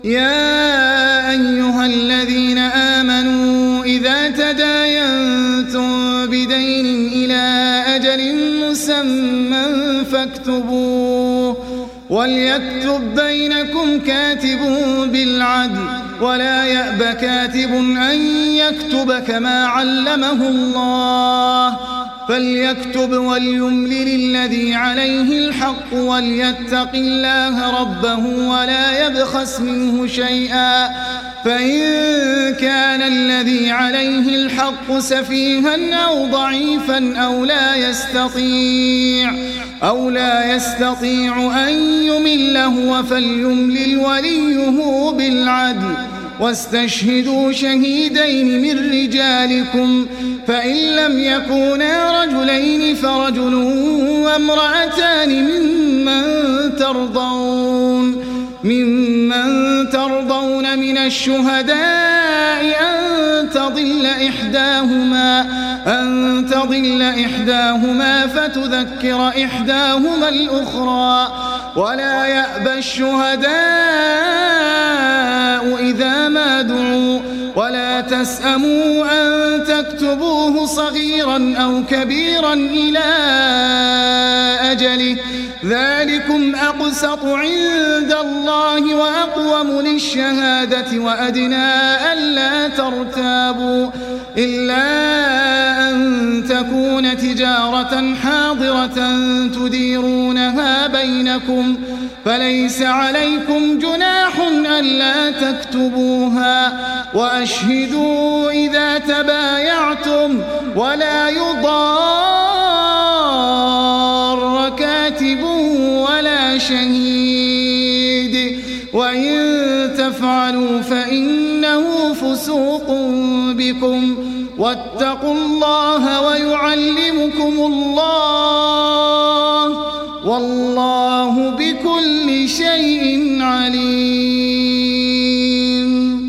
يا أيها الذين آمنوا إذا تداينتم بدين إلى أجل مسمى فاكتبوه وليكتب بينكم كاتب بالعدل ولا يأب كاتب أن يكتب كما علمه الله فليكتب وليملل الذي عليه الحق وليتق الله ربه ولا يبخس منه شيئا فإن كان الذي عليه الحق سفيها أو ضعيفا أو لا يستطيع أن يمل هو فليملل وليه بالعدل واستشهدوا شهيدين من رجالكم فإن لم يكونا رجلين فرجل وامرأتان ممن ترضون من الشهداء أن تضل إحداهما فتذكر إحداهما الأخرى ولا يأبى الشهداء إذا ما دعوا ولا تسأموا أن تكتبوه صغيرا أو كبيرا إلى أجله ذلكم أقسط عند الله وأقوم للشهادة وأدنى ألا ترتابوا إلا أن تكون تجارة حاضرة تديرونها بينكم فليس عليكم جناح ألا تكتبوها وأشهدوا إذا تبايعتم ولا يضار كاتب ولا شهيد وإن تفعلوا فإنه فسوق بكم واتقوا الله ويعلمكم الله والله بكل شيء عليم.